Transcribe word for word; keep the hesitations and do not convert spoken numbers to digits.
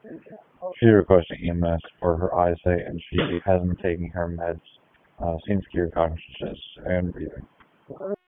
She's requesting E M S for her eyesight, and she has been taking her meds. Uh, seems to cure consciousness and breathing.